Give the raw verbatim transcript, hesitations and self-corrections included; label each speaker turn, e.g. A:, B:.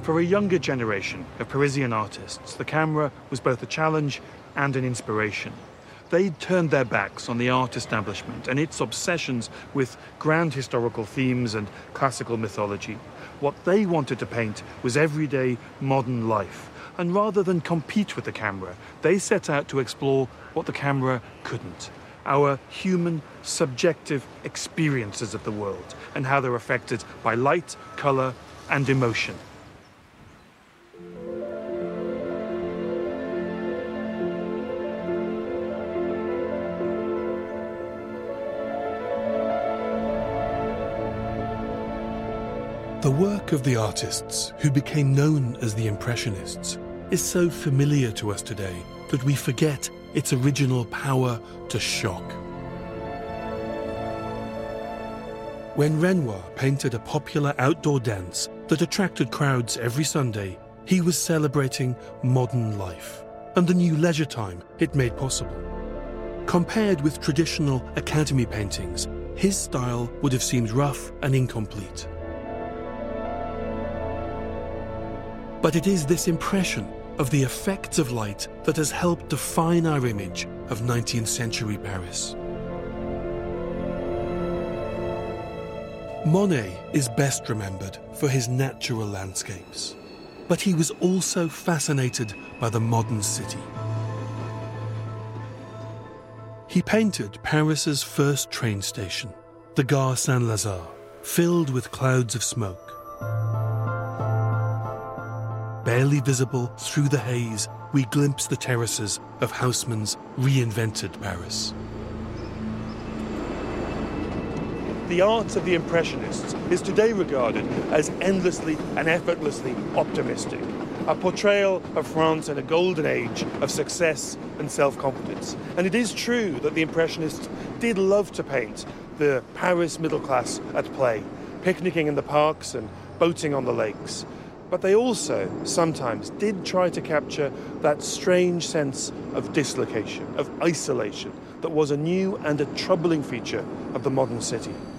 A: For a younger generation of Parisian artists, the camera was both a challenge and an inspiration. They'd turned their backs on the art establishment and its obsessions with grand historical themes and classical mythology. What they wanted to paint was everyday modern life. And rather than compete with the camera, they set out to explore what the camera couldn't. Our human, subjective experiences of the world and how they're affected by light, colour and emotion. The work of the artists who became known as the Impressionists is so familiar to us today that we forget its original power to shock. When Renoir painted a popular outdoor dance that attracted crowds every Sunday, he was celebrating modern life and the new leisure time it made possible. Compared with traditional Academy paintings, his style would have seemed rough and incomplete. But it is this impression of the effects of light that has helped define our image of nineteenth century Paris. Monet is best remembered for his natural landscapes, but he was also fascinated by the modern city. He painted Paris's first train station, the Gare Saint-Lazare, filled with clouds of smoke. Barely visible through the haze, we glimpse the terraces of Haussmann's reinvented Paris. The art of the Impressionists is today regarded as endlessly and effortlessly optimistic, a portrayal of France in a golden age of success and self-confidence. And it is true that the Impressionists did love to paint the Paris middle class at play, picnicking in the parks and boating on the lakes. But they also sometimes did try to capture that strange sense of dislocation, of isolation, that was a new and a troubling feature of the modern city.